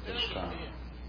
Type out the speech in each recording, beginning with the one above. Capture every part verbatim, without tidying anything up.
this time.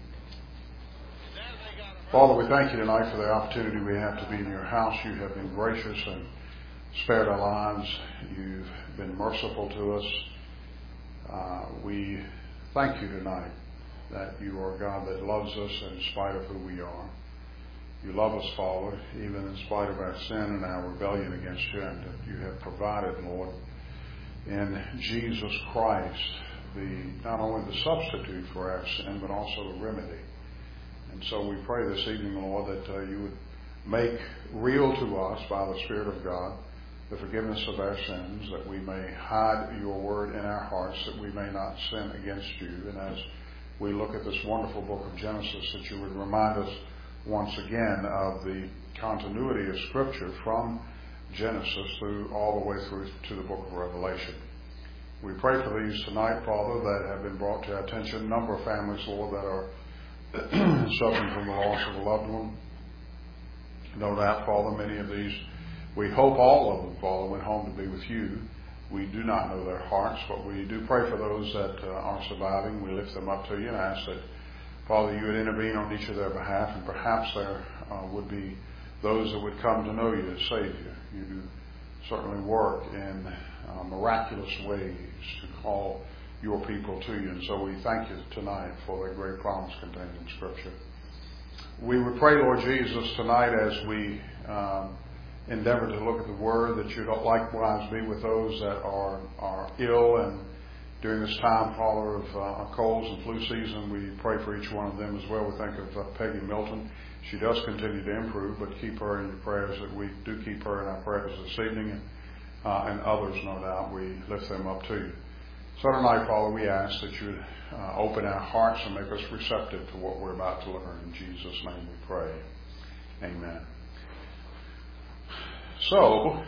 Father, we thank you tonight for the opportunity we have to be in your house. You have been gracious and spared our lives. You've been merciful to us. Uh, we thank you tonight that you are a God that loves us in spite of who we are. You love us, Father, even in spite of our sin and our rebellion against you, and that you have provided, Lord, in Jesus Christ, the not only the substitute for our sin, but also the remedy. And so we pray this evening, Lord, that uh, you would make real to us by the Spirit of God the forgiveness of our sins, that we may hide your word in our hearts, that we may not sin against you. And as we look at this wonderful book of Genesis, that you would remind us once again of the continuity of Scripture from Genesis through all the way through to the book of Revelation. We pray for these tonight, Father, that have been brought to our attention. A number of families, Lord, that are suffering from the loss of a loved one. No doubt, Father, many of these, we hope all of them, Father, went home to be with you. We do not know their hearts, but we do pray for those that uh, are surviving. We lift them up to you and ask that, Father, you would intervene on each of their behalf, and perhaps there uh, would be those that would come to know you as Savior. You do certainly work in uh, miraculous ways to call your people to you. And so we thank you tonight for the great promise contained in Scripture. We would pray, Lord Jesus, tonight as we um, endeavor to look at the Word, that you'd likewise be with those that are, are ill. And during this time, Father, of uh, colds and flu season, we pray for each one of them as well. We think of uh, Peggy Milton. She does continue to improve, but keep her in your prayers, that we do keep her in our prayers this evening, and, uh, and others, no doubt, we lift them up to you. So tonight, Father, we ask that you would uh, open our hearts and make us receptive to what we're about to learn. In Jesus' name we pray. Amen. So,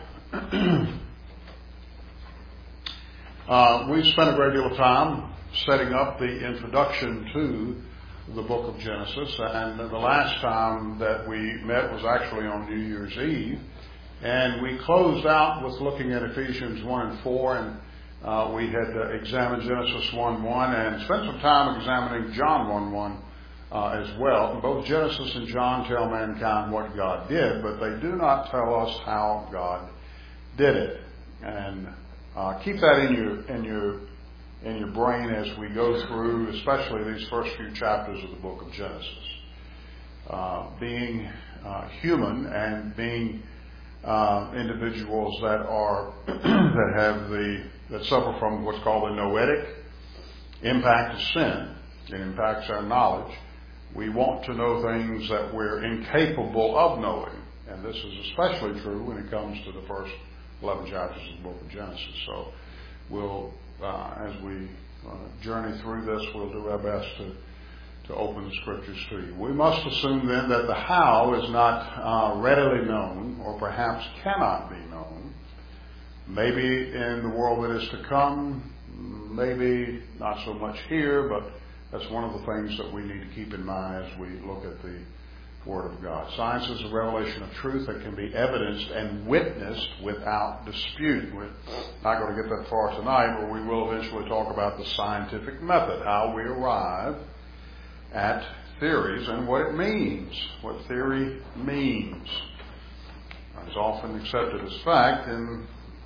uh, we've spent a great deal of time setting up the introduction to the book of Genesis, and the last time that we met was actually on New Year's Eve, and we closed out with looking at Ephesians one and four, and uh, we had uh, examined Genesis one one and spent some time examining John one one uh, as well. Both Genesis and John tell mankind what God did, but they do not tell us how God did it. And uh, keep that in your in your in your brain as we go through, especially these first few chapters of the book of Genesis. Uh, being uh, human and being uh, individuals that are that have the that suffer from what's called the noetic impact of sin. It impacts our knowledge. We want to know things that we're incapable of knowing, and this is especially true when it comes to the first eleven chapters of the book of Genesis. So we'll Uh, as we uh, journey through this, we'll do our best to, to open the Scriptures to you. We must assume then that the how is not uh, readily known, or perhaps cannot be known. Maybe in the world that is to come, maybe not so much here, but that's one of the things that we need to keep in mind as we look at the Word of God. Science is a revelation of truth that can be evidenced and witnessed without dispute. We're not going to get that far tonight, but we will eventually talk about the scientific method, how we arrive at theories and what it means, what theory means. It's often accepted as fact, and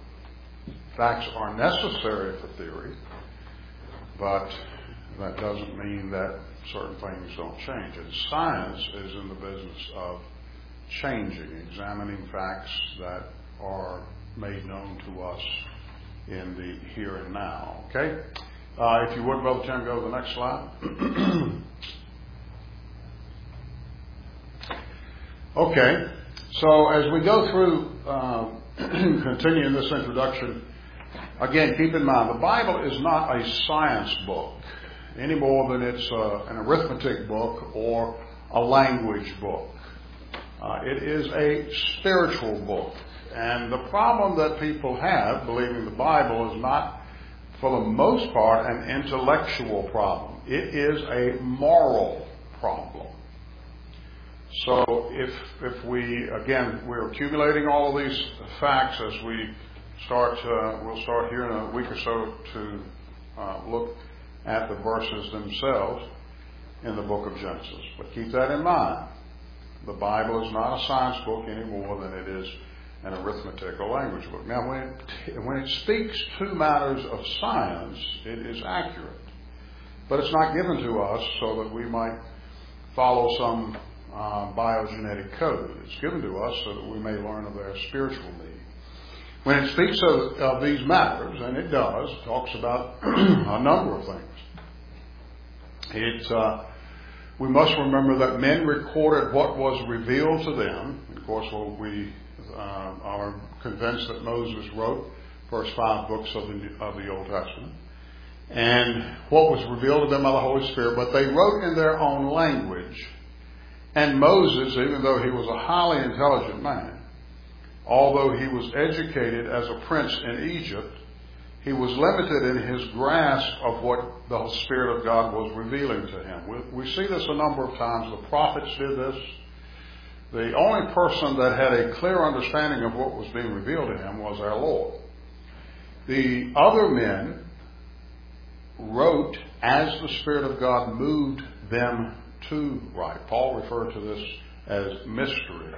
facts are necessary for theory, but that doesn't mean that certain things don't change. And science is in the business of changing, examining facts that are made known to us in the here and now. Okay? Uh, if you would, Brother Tim, go to the next slide. Okay. So as we go through, uh, continuing this introduction, again, keep in mind, the Bible is not a science book any more than it's uh, an arithmetic book or a language book. Uh, it is a spiritual book. And the problem that people have believing the Bible is not, for the most part, an intellectual problem. It is a moral problem. So if if we, again, we're accumulating all of these facts as we start, uh, we'll start here in a week or so to uh, look at the verses themselves. in the book of Genesis. But keep that in mind. The Bible is not a science book any more than it is an arithmetic or language book. Now, when it, when it speaks to matters of science, it is accurate. But it's not given to us so that we might follow some uh, biogenetic code. It's given to us so that we may learn of their spiritual need. When it speaks of, of these matters, and it does, it talks about a number of things. It, uh, we must remember that men recorded what was revealed to them. Of course, well, we uh, are convinced that Moses wrote the first five books of the, of the Old Testament. And what was revealed to them by the Holy Spirit, but they wrote in their own language. And Moses, even though he was a highly intelligent man, although he was educated as a prince in Egypt, he was limited in his grasp of what the Spirit of God was revealing to him. We, we see this a number of times. The prophets did this. The only person that had a clear understanding of what was being revealed to him was our Lord. The other men wrote as the Spirit of God moved them to write. Paul referred to this as mystery.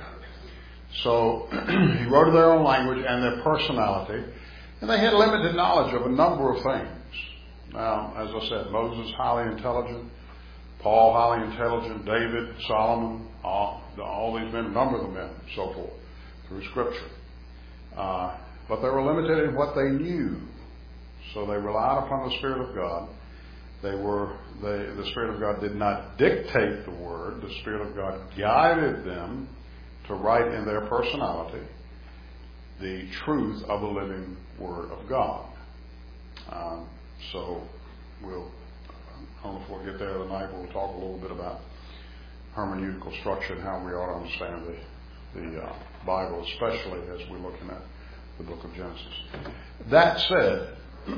So he wrote in their own language and their personality, and they had limited knowledge of a number of things. Now, as I said, Moses, highly intelligent, Paul, highly intelligent, David, Solomon, all, all these men, a number of the men, so forth, through Scripture. Uh, but they were limited in what they knew. So they relied upon the Spirit of God. They were they, the Spirit of God did not dictate the Word. The Spirit of God guided them to write in their personality the truth of the living Word of God. Um, so we'll, I don't know if we'll get there tonight. We'll talk a little bit about hermeneutical structure and how we ought to understand the, the uh, Bible, especially as we're looking at the book of Genesis. That said,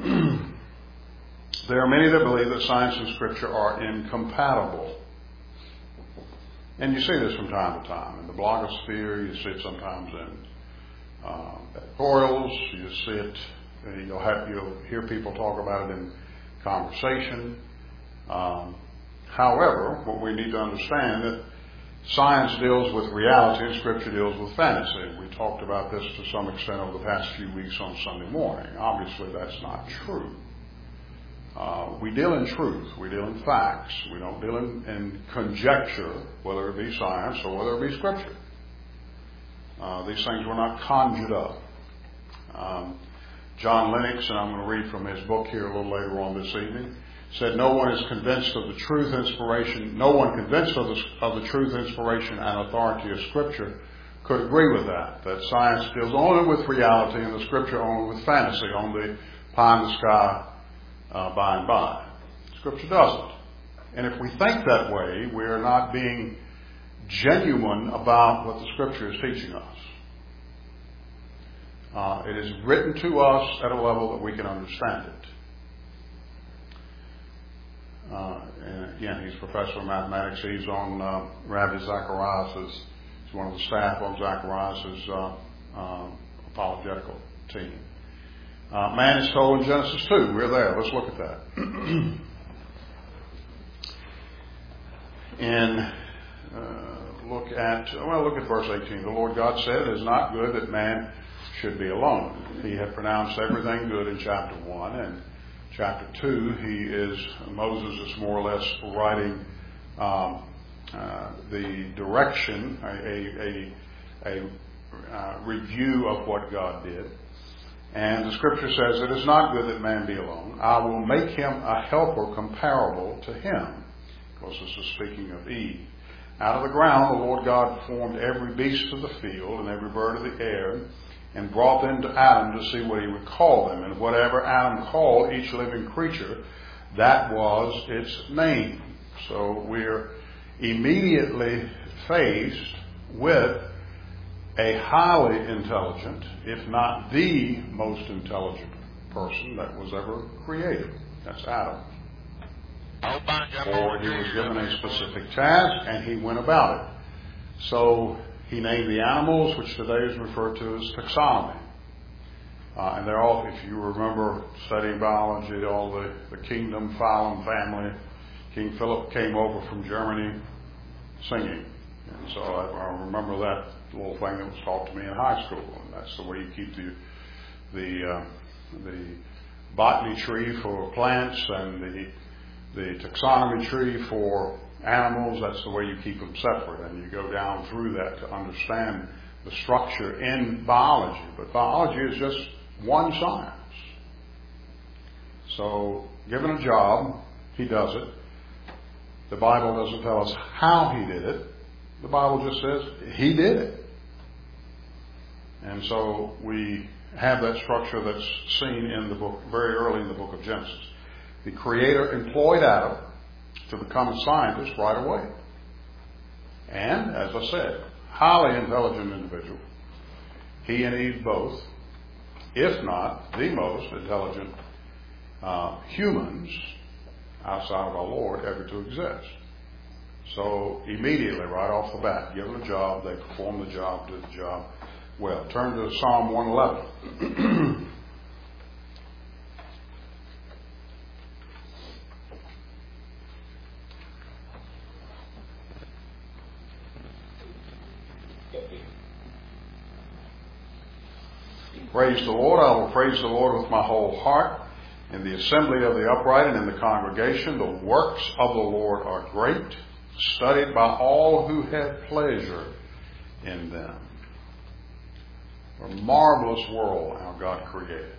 there are many that believe that science and Scripture are incompatible. And you see this from time to time. In the blogosphere, you see it sometimes in uh, editorials, you see it, you'll, have, you'll hear people talk about it in conversation. Um, however, what we need to understand that science deals with reality and Scripture deals with fantasy. We talked about this to some extent over the past few weeks on Sunday morning. Obviously, that's not true. Uh, we deal in truth. We deal in facts. We don't deal in, in conjecture, whether it be science or whether it be Scripture. Uh, these things were not conjured up. Um, John Lennox, and I'm going to read from his book here a little later on this evening, said, no one is convinced of the truth, inspiration, no one convinced of the, of the truth, inspiration, and authority of Scripture could agree with that. That science deals only with reality and the Scripture only with fantasy, on the pie in the sky uh, by and by. Scripture doesn't. And if we think that way, we are not being genuine about what the Scripture is teaching us. Uh, it is written to us at a level that we can understand it. Uh, and again, he's a professor of mathematics. He's on uh, Rabbi Zacharias', he's one of the staff on Zacharias' uh, uh, apologetical team. Uh, man is told in Genesis two. We're there. Let's look at that. and uh, look at, well, look at verse eighteen. The Lord God said, it is not good that man should be alone. He had pronounced everything good in chapter one, and chapter two, he is, Moses is more or less writing um, uh, the direction, a, a, a, a uh, review of what God did. And the Scripture says, it is not good that man be alone. I will make him a helper comparable to him. Of course, this is speaking of Eve. Out of the ground, the Lord God formed every beast of the field and every bird of the air, and brought them to Adam to see what he would call them. And whatever Adam called each living creature, that was its name. So we're immediately faced with a highly intelligent, if not the most intelligent person that was ever created. That's Adam. For he was given a specific task and he went about it. So he named the animals, which today is referred to as taxonomy. Uh, and they're all, if you remember studying biology, all the, the kingdom, phylum, family, King Philip came over from Germany singing. And so I, I remember that little thing that was taught to me in high school. And that's the way you keep the the uh, the botany tree for plants and the the taxonomy tree for animals. That's the way you keep them separate. And you go down through that to understand the structure in biology. But biology is just one science. So given a job, he does it. The Bible doesn't tell us how he did it. The Bible just says he did it. And so we have that structure that's seen in the book, very early in the book of Genesis. The Creator employed Adam to become a scientist right away. And, as I said, highly intelligent individual. He and Eve both, if not the most intelligent uh, humans outside of our Lord ever to exist. So immediately, right off the bat, given a job, they performed the job, did the job well. Turn to Psalm one eleven. Praise the Lord. I will praise the Lord with my whole heart. In the assembly of the upright and in the congregation, the works of the Lord are great, studied by all who have pleasure in them. A marvelous world our God created.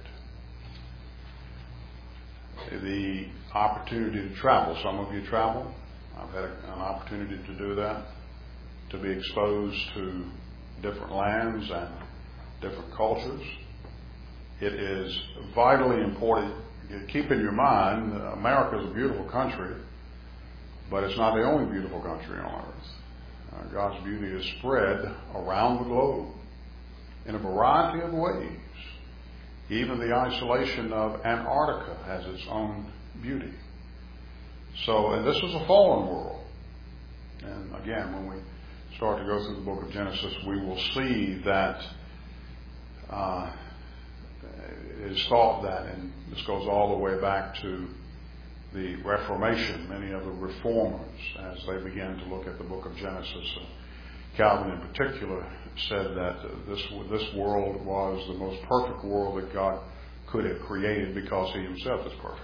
The opportunity to travel. Some of you travel. I've had an opportunity to do that, to be exposed to different lands and different cultures. It is vitally important. Keep in your mind, America is a beautiful country, but it's not the only beautiful country on earth. Uh, God's beauty is spread around the globe in a variety of ways. Even the isolation of Antarctica has its own beauty. So, and this is a fallen world. And again, when we start to go through the book of Genesis, we will see that uh, it is thought that, and this goes all the way back to the Reformation, many of the reformers, as they began to look at the book of Genesis, and Calvin in particular said that this this world was the most perfect world that God could have created because He Himself is perfect.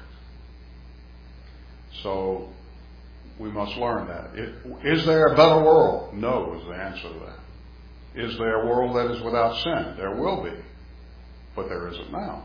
So we must learn that. It, is there a better world? No, is the answer to that. Is there a world that is without sin? There will be, but there isn't now.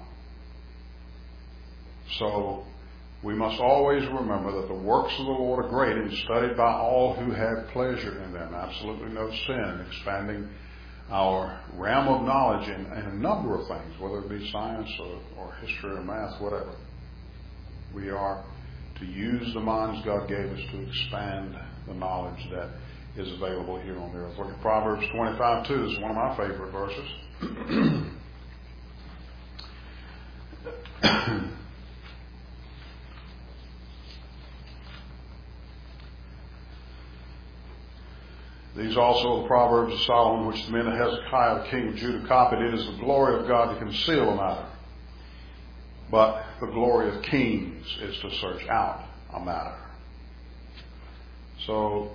So we must always remember that the works of the Lord are great and studied by all who have pleasure in them. Absolutely no sin. Expanding our realm of knowledge in, in a number of things, whether it be science or, or history or math, whatever. We are to use the minds God gave us to expand the knowledge that is available here on the earth. Look at Proverbs twenty-five two. This is one of my favorite verses. These also are the Proverbs of Solomon, which the men of Hezekiah, the king of Judah, copied. It is the glory of God to conceal a matter, but the glory of kings is to search out a matter. So,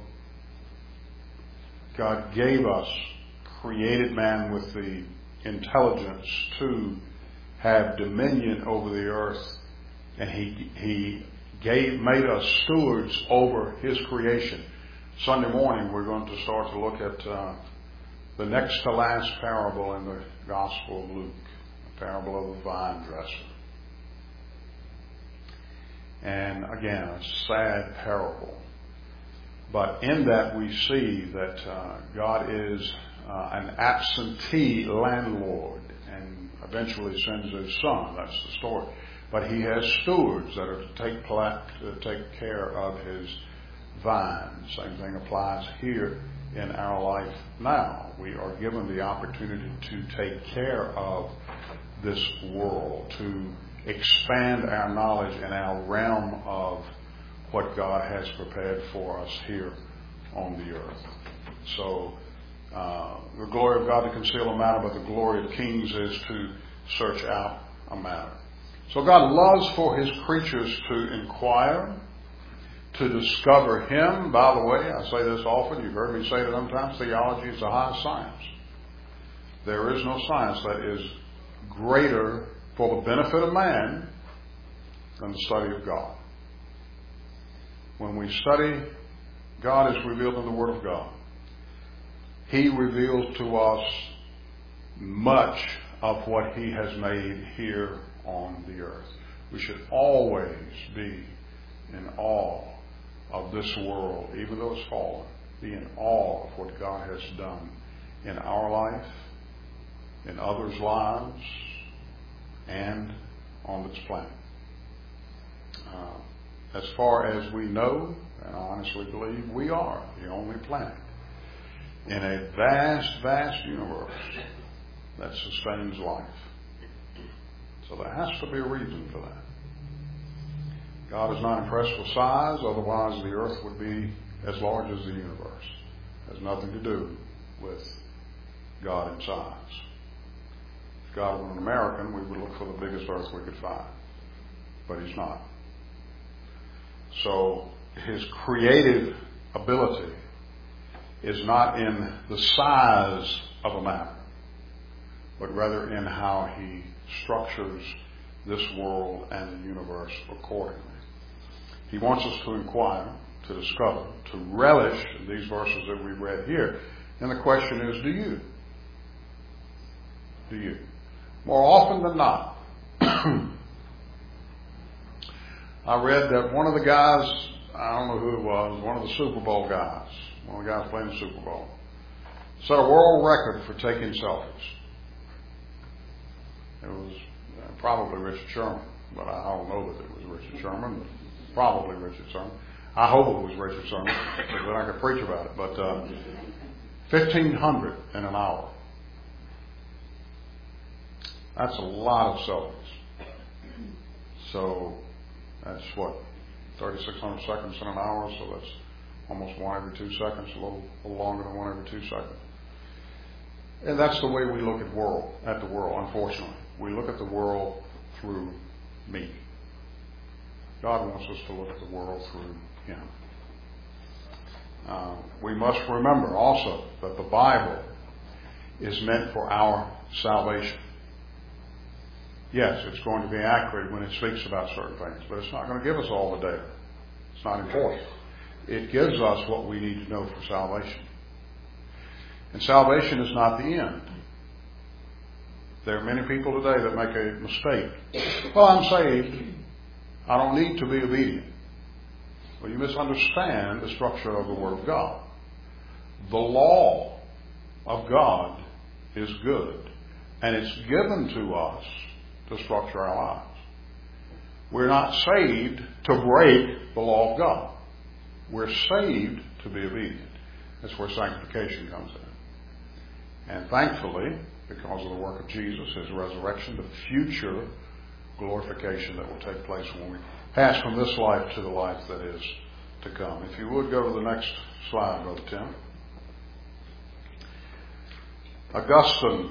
God gave us, created man with the intelligence to have dominion over the earth, and He He gave made us stewards over His creation. Sunday morning, we're going to start to look at uh, the next to last parable in the Gospel of Luke, the parable of the vine dresser. And again, a sad parable. But in that we see that uh, God is uh, an absentee landlord and eventually sends His Son. That's the story. But He has stewards that are to take, pla- to take care of His vine. Same thing applies here in our life now. We are given the opportunity to take care of this world, to expand our knowledge in our realm of what God has prepared for us here on the earth. So, uh, the glory of God to conceal a matter, but the glory of kings is to search out a matter. So God loves for His creatures to inquire, to discover Him. By the way, I say this often, you've heard me say it sometimes, theology is the highest science. There is no science that is greater for the benefit of man than the study of God. When we study God as revealed in the Word of God, He reveals to us much of what He has made here on the earth. We should always be in awe of this world, even though it's fallen. Be in awe of what God has done in our life, in others' lives, and on this planet. Uh, as far as we know, and I honestly believe we are the only planet in a vast, vast universe that sustains life. So there has to be a reason for that. God is not impressed with size, otherwise the earth would be as large as the universe. It has nothing to do with God in size. If God were an American, we would look for the biggest earth we could find. But He's not. So His creative ability is not in the size of a matter, but rather in how He structures this world and the universe accordingly. He wants us to inquire, to discover, to relish these verses that we read here. And the question is, do you? Do you? More often than not, I read that one of the guys, I don't know who it was, one of the Super Bowl guys, one of the guys playing the Super Bowl, set a world record for taking selfies. It was uh, probably Richard Sherman, but I don't know that it was Richard Sherman, but probably Richard Sherman. I hope it was Richard Sherman, because then I could preach about it. But uh, fifteen hundred in an hour. That's a lot of selfies. So that's what, thirty-six hundred seconds in an hour, so that's almost one every two seconds, a little, a little longer than one every two seconds. And that's the way we look at world, at the world, unfortunately. We look at the world through me. God wants us to look at the world through Him. Uh, we must remember also that the Bible is meant for our salvation. Yes, it's going to be accurate when it speaks about certain things, but it's not going to give us all the data. It's not important. It gives us what we need to know for salvation. And salvation is not the end. There are many people today that make a mistake. Well, I'm saved. I don't need to be obedient. Well, you misunderstand the structure of the Word of God. The law of God is good, and it's given to us to structure our lives. We're not saved to break the law of God. We're saved to be obedient. That's where sanctification comes in. And thankfully, because of the work of Jesus, His resurrection, the future glorification that will take place when we pass from this life to the life that is to come. If you would go to the next slide, Brother Tim. Augustine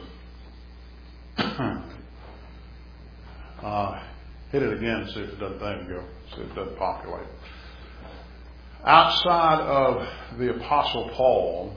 uh, hit it again, see if it doesn't there you go, see if it doesn't populate. Outside of the Apostle Paul,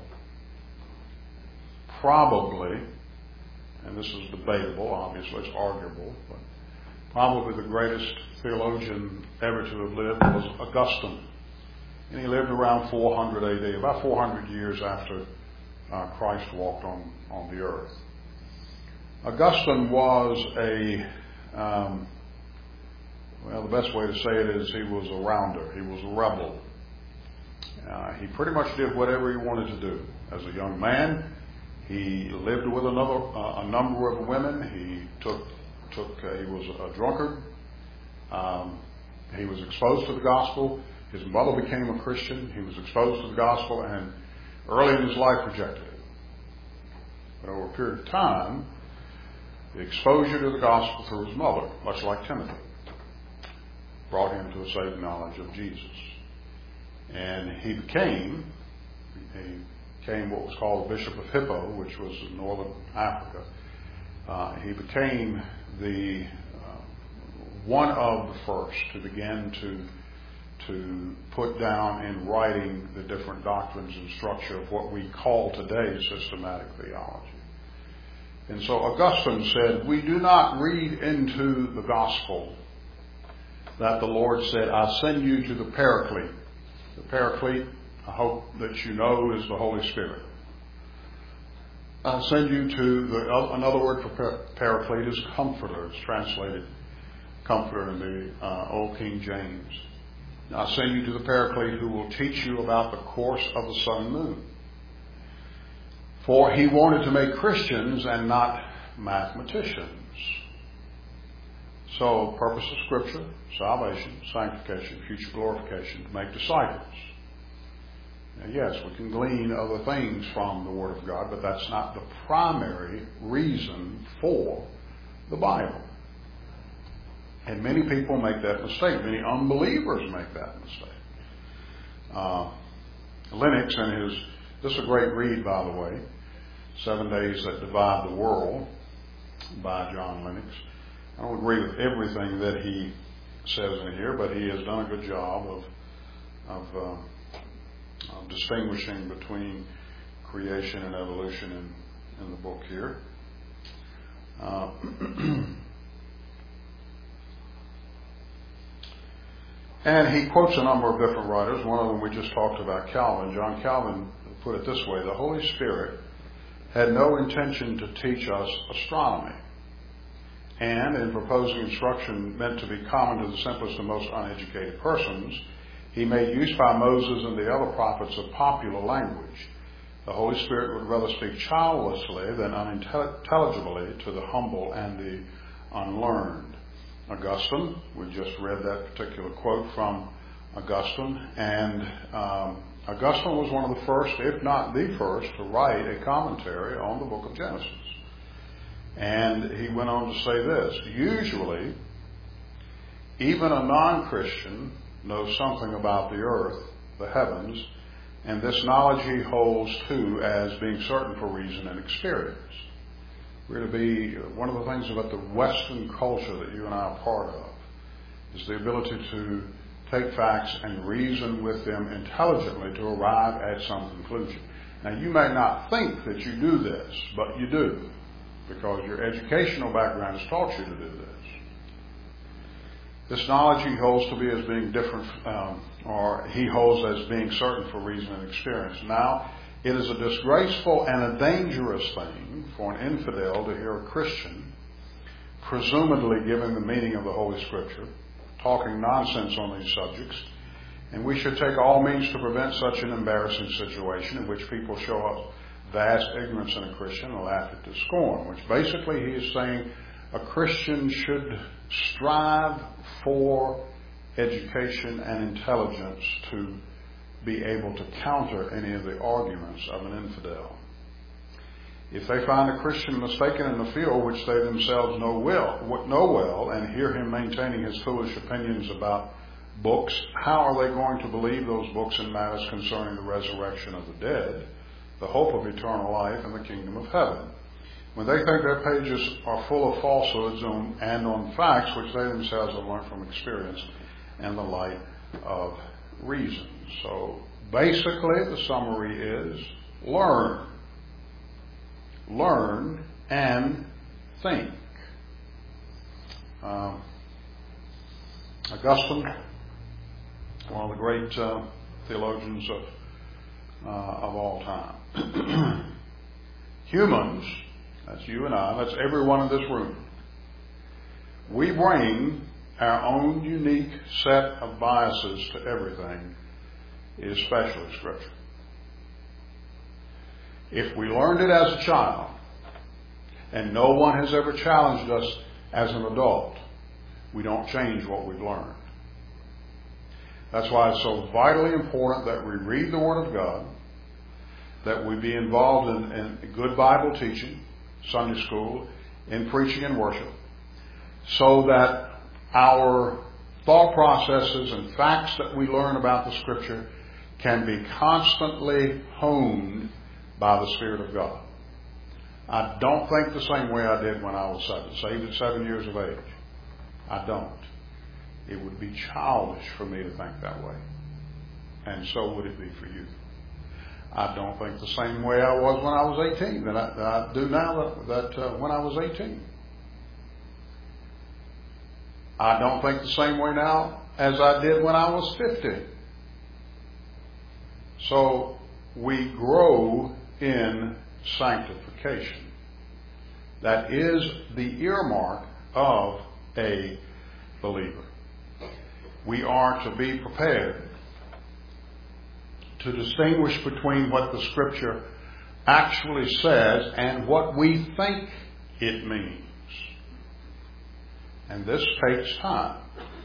probably, and this is debatable, obviously it's arguable, but probably the greatest theologian ever to have lived was Augustine. And he lived around four hundred A D, about four hundred years after uh, Christ walked on, on the earth. Augustine was a, um, well, the best way to say it is he was a rounder. He was a rebel. Uh, he pretty much did whatever he wanted to do. As a young man, he lived with another, uh, a number of women. He took, took. Uh, he was a drunkard. Um, he was exposed to the gospel. His mother became a Christian. He was exposed to the gospel, and early in his life rejected it. But over a period of time, the exposure to the gospel through his mother, much like Timothy, brought him to a saving knowledge of Jesus. And he became, he became what was called the Bishop of Hippo, which was in northern Africa. Uh, he became the uh, one of the first to begin to to put down in writing the different doctrines and structure of what we call today systematic theology. And so Augustine said, we do not read into the gospel that the Lord said, I send you to the Paraclete. The Paraclete, I hope that you know, is the Holy Spirit. I send you to, the, another word for Paraclete is Comforter. It's translated Comforter in the uh, Old King James. I send you to the Paraclete who will teach you about the course of the sun and moon. For he wanted to make Christians and not mathematicians. So, purpose of Scripture, salvation, sanctification, future glorification, to make disciples. Now, yes, we can glean other things from the Word of God, but that's not the primary reason for the Bible. And many people make that mistake. Many unbelievers make that mistake. Uh, Lennox and his, this is a great read, by the way, Seven Days That Divide the World by John Lennox. I don't agree with everything that he says in here, but he has done a good job of, of, uh, of distinguishing between creation and evolution in, in the book here. Uh, and he quotes a number of different writers. One of them we just talked about, Calvin. John Calvin put it this way: the Holy Spirit had no intention to teach us astronomy, and in proposing instruction meant to be common to the simplest and most uneducated persons, he made use by Moses and the other prophets of popular language. The Holy Spirit would rather speak childlessly than unintelligibly to the humble and the unlearned. Augustine, we just read that particular quote from Augustine, and um, Augustine was one of the first, if not the first, to write a commentary on the book of Genesis. And he went on to say this: usually, even a non-Christian knows something about the earth, the heavens, and this knowledge he holds to as being certain for reason and experience. We're to be, one of the things about the Western culture that you and I are part of is the ability to take facts and reason with them intelligently to arrive at some conclusion. Now, you may not think that you do this, but you do, because your educational background has taught you to do this. This knowledge he holds to be as being different, um, or he holds as being certain for reason and experience. Now, it is a disgraceful and a dangerous thing for an infidel to hear a Christian presumably giving the meaning of the Holy Scripture, talking nonsense on these subjects, and we should take all means to prevent such an embarrassing situation in which people show up vast ignorance in a Christian and laugh it to scorn, which basically he is saying a Christian should strive for education and intelligence to be able to counter any of the arguments of an infidel. If they find a Christian mistaken in the field which they themselves know well, know well and hear him maintaining his foolish opinions about books, how are they going to believe those books in matters concerning the resurrection of the dead, the hope of eternal life, and the kingdom of heaven, when they think their pages are full of falsehoods on, and on facts which they themselves have learned from experience and the light of reason? So basically the summary is learn. Learn and think. Um, Augustine, one of the great uh, theologians of uh, of all time. Humans, that's you and I, that's everyone in this room, we bring our own unique set of biases to everything, especially Scripture. If we learned it as a child, and no one has ever challenged us as an adult, we don't change what we've learned. That's why it's so vitally important that we read the Word of God, that we be involved in, in good Bible teaching, Sunday school, in preaching and worship, so that our thought processes and facts that we learn about the Scripture can be constantly honed by the Spirit of God. I don't think the same way I did when I was seven, saved at seven years of age. I don't. It would be childish for me to think that way. And so would it be for you. I don't think the same way I was when I was eighteen that I, that I do now that, that uh, when I was eighteen. I don't think the same way now as I did when I was fifty. So we grow in sanctification. That is the earmark of a believer. We are to be prepared to distinguish between what the Scripture actually says and what we think it means. And this takes time.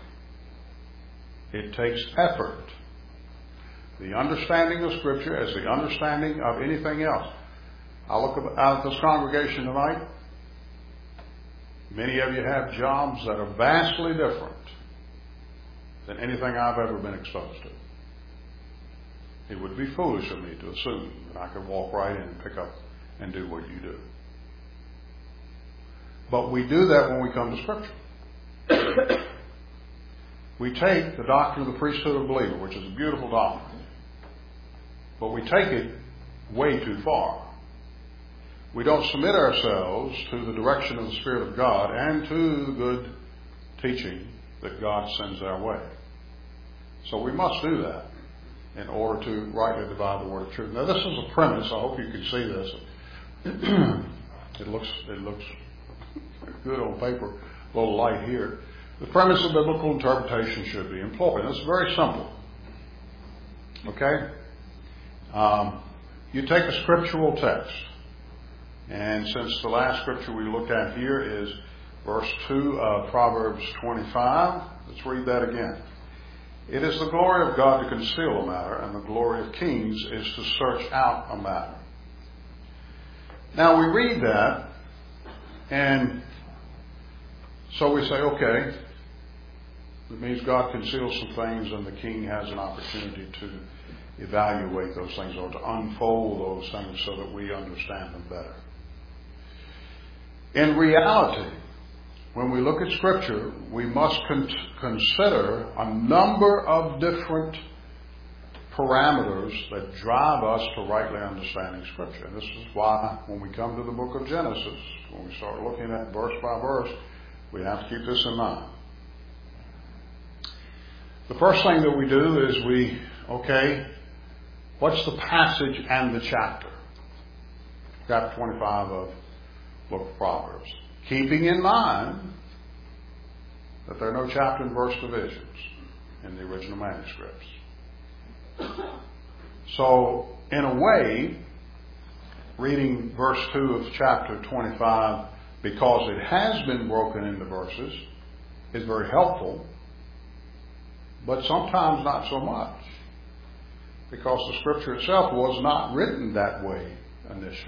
It takes effort. The understanding of Scripture as the understanding of anything else. I look out at this congregation tonight. Many of you have jobs that are vastly different than anything I've ever been exposed to. It would be foolish of me to assume that I could walk right in and pick up and do what you do. But we do that when we come to Scripture. We take the doctrine of the priesthood of the believer, which is a beautiful doctrine, but we take it way too far. We don't submit ourselves to the direction of the Spirit of God and to the good teaching that God sends our way. So we must do that in order to rightly divide the word of truth. Now, this is a premise. I hope you can see this. it looks it looks good on paper, a little light here. The premise of biblical interpretation should be employed. It's very simple. Okay? Um, you take a scriptural text, and since the last scripture we looked at here is verse two of Proverbs twenty-five, let's read that again. It is the glory of God to conceal a matter, and the glory of kings is to search out a matter. Now we read that, and so we say, okay, it means God conceals some things and the king has an opportunity to evaluate those things or to unfold those things so that we understand them better. In reality, when we look at Scripture, we must con- consider a number of different parameters that drive us to rightly understanding Scripture. And this is why when we come to the book of Genesis, when we start looking at verse by verse, we have to keep this in mind. The first thing that we do is we, okay, what's the passage and the chapter? Chapter twenty-five of the book of Proverbs. Keeping in mind that there are no chapter and verse divisions in the original manuscripts. So, in a way, reading verse two of chapter twenty-five, because it has been broken into verses, is very helpful, but sometimes not so much, because the Scripture itself was not written that way initially.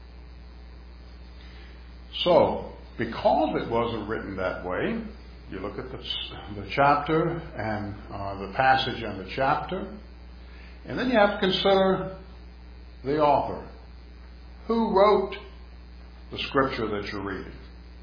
So, because it wasn't written that way, you look at the, the chapter and uh, the passage and the chapter, and then you have to consider the author. Who wrote the Scripture that you're reading?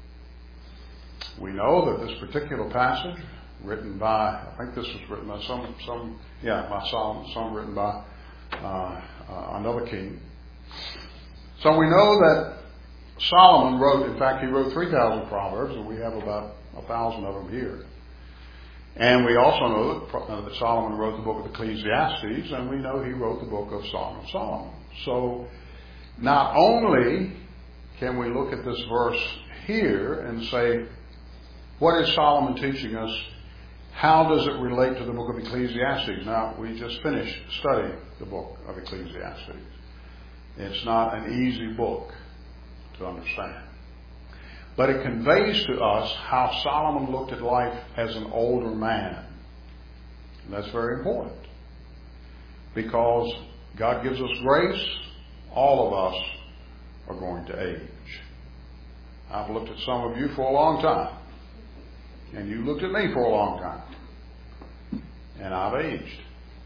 We know that this particular passage, written by, I think this was written by some, some yeah, by Solomon, some written by uh, uh, another king. So we know that Solomon wrote, in fact, he wrote three thousand Proverbs, and we have about a thousand of them here. And we also know that, uh, that Solomon wrote the book of Ecclesiastes, and we know he wrote the book of Song of Solomon. So not only can we look at this verse here and say, what is Solomon teaching us? How does it relate to the book of Ecclesiastes? Now, we just finished studying the book of Ecclesiastes. It's not an easy book to understand. But it conveys to us how Solomon looked at life as an older man. And that's very important. Because God gives us grace, all of us are going to age. I've looked at some of you for a long time. And you looked at me for a long time. And I've aged.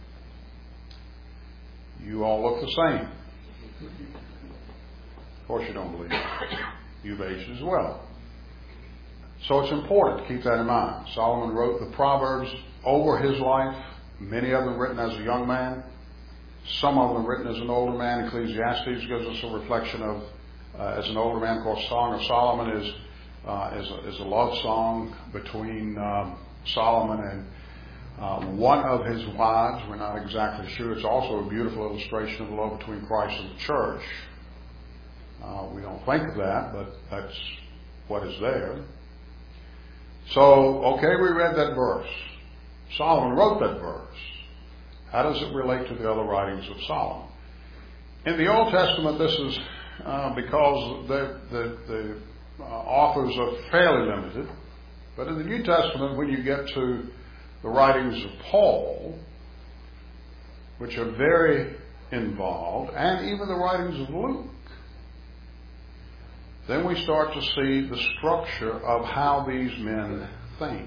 You all look the same. Of course you don't believe it. You've aged as well. So it's important to keep that in mind. Solomon wrote the Proverbs over his life, many of them written as a young man, some of them written as an older man. Ecclesiastes gives us a reflection of, uh, as an older man, of course, Song of Solomon is, uh, is, a, is a love song between um, Solomon and uh, one of his wives. We're not exactly sure. It's also a beautiful illustration of the love between Christ and the church. Uh, we don't think of that, but that's what is there. So, okay, we read that verse. Solomon wrote that verse. How does it relate to the other writings of Solomon? In the Old Testament, this is uh, because the, the, the uh, authors are fairly limited. But in the New Testament, when you get to the writings of Paul, which are very involved, and even the writings of Luke, then we start to see the structure of how these men think.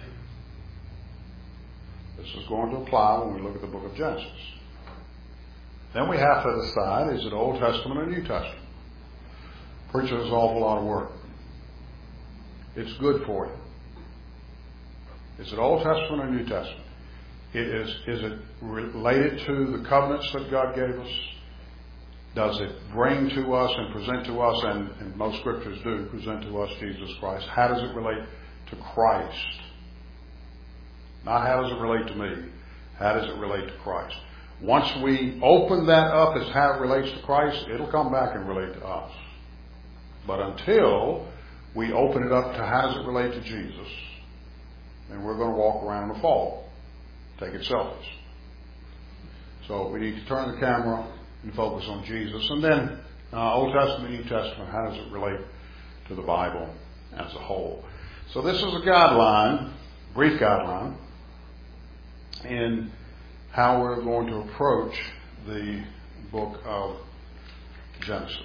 This is going to apply when we look at the book of Genesis. Then we have to decide, is it Old Testament or New Testament? Preaching is an awful lot of work. It's good for you. Is it Old Testament or New Testament? It is, is it related to the covenants that God gave us? Does it bring to us and present to us, and, and most scriptures do present to us Jesus Christ? How does it relate to Christ? Not how does it relate to me? How does it relate to Christ? Once we open that up as how it relates to Christ, it'll come back and relate to us. But until we open it up to how does it relate to Jesus, then we're going to walk around in the fog, taking selfies. So we need to turn the camera and focus on Jesus. And then uh, Old Testament, New Testament, how does it relate to the Bible as a whole? So this is a guideline, brief guideline, in how we're going to approach the book of Genesis.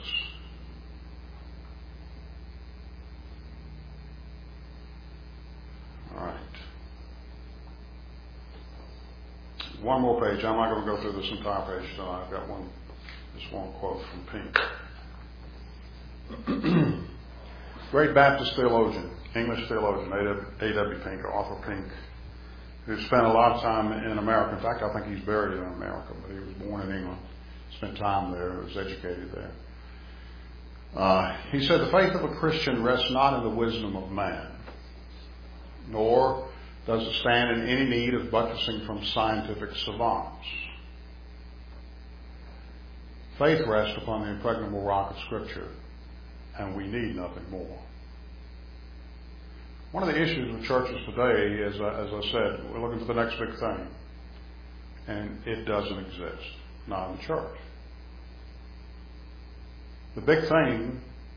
All right. One more page. I'm not going to go through this entire page tonight. I've got one, just one quote from Pink. Great Baptist theologian, English theologian, A W Pink, Arthur Pink, who spent a lot of time in America. In fact, I think he's buried in America, but he was born in England, spent time there, was educated there. Uh, he said, the faith of a Christian rests not in the wisdom of man, nor does it stand in any need of buttressing from scientific savants. Faith rests upon the impregnable rock of Scripture, and we need nothing more. One of the issues with churches today is, uh, as I said, we're looking for the next big thing, and it doesn't exist, not in the church. The big thing,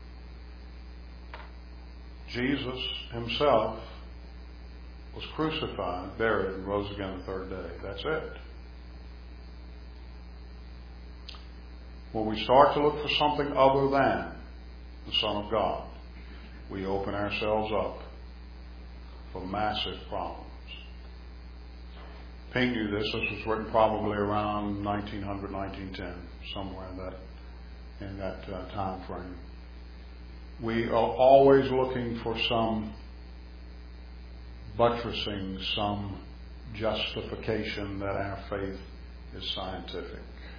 Jesus himself was crucified, buried, and rose again the third day. That's it. When we start to look for something other than the Son of God, we open ourselves up for massive problems. Pink knew this. This was written probably around nineteen hundred, nineteen ten, somewhere in that in that uh, time frame. We are always looking for some buttressing, some justification that our faith is scientific.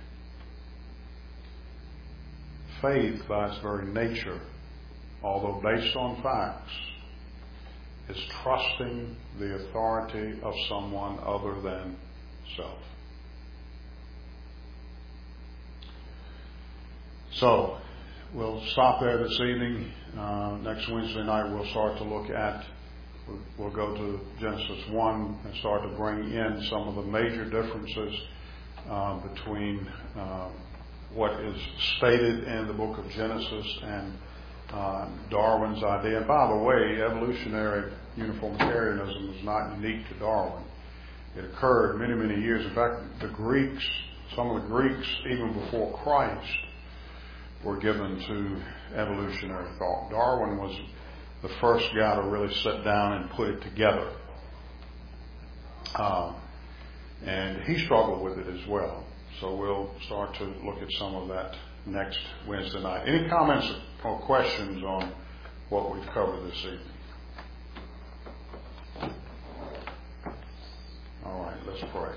Faith, by its very nature, although based on facts, is trusting the authority of someone other than self. So, we'll stop there this evening. Uh, next Wednesday night we'll start to look at, we'll, we'll go to Genesis one and start to bring in some of the major differences uh, between uh, what is stated in the book of Genesis and uh, Darwin's idea. And by the way, evolutionary uniformitarianism is not unique to Darwin. It occurred many, many years. In fact, the Greeks, some of the Greeks, even before Christ, were given to evolutionary thought. Darwin was the first guy to really sit down and put it together. Uh, and he struggled with it as well. So we'll start to look at some of that next Wednesday night. Any comments or questions on what we've covered this evening? Let's pray.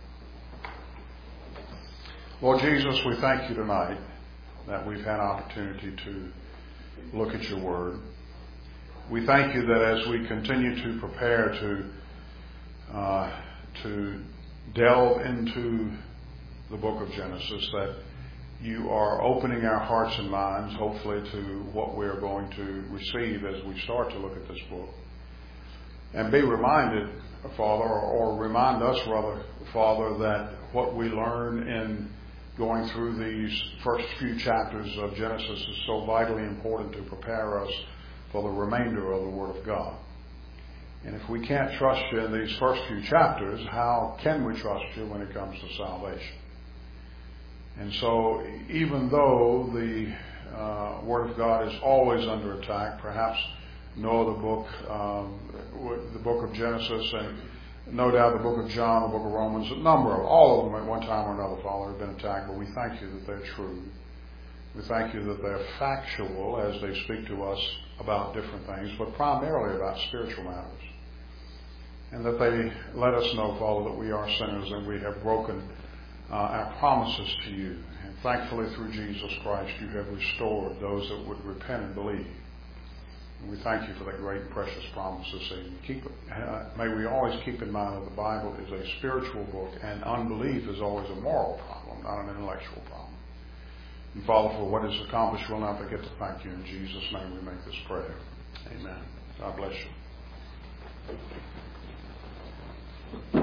Lord Jesus, we thank you tonight that we've had opportunity to look at your word. We thank you that as we continue to prepare to uh, to delve into the book of Genesis, that you are opening our hearts and minds, hopefully, to what we're going to receive as we start to look at this book. And be reminded, Father, or remind us rather, Father, that what we learn in going through these first few chapters of Genesis is so vitally important to prepare us for the remainder of the Word of God. And if we can't trust you in these first few chapters, how can we trust you when it comes to salvation? And so, even though the uh, Word of God is always under attack, perhaps no other book, um, the book of Genesis, and no doubt the book of John, the book of Romans, a number of, all of them at one time or another, Father, have been attacked, but we thank you that they're true. We thank you that they're factual as they speak to us about different things, but primarily about spiritual matters. And that they let us know, Father, that we are sinners and we have broken uh, our promises to you. And thankfully, through Jesus Christ, you have restored those that would repent and believe. And we thank you for that great and precious promise this evening. Keep it, uh, may we always keep in mind that the Bible is a spiritual book, and unbelief is always a moral problem, not an intellectual problem. And Father, for what is accomplished, we'll not forget to thank you. In Jesus' name we make this prayer. Amen. God bless you.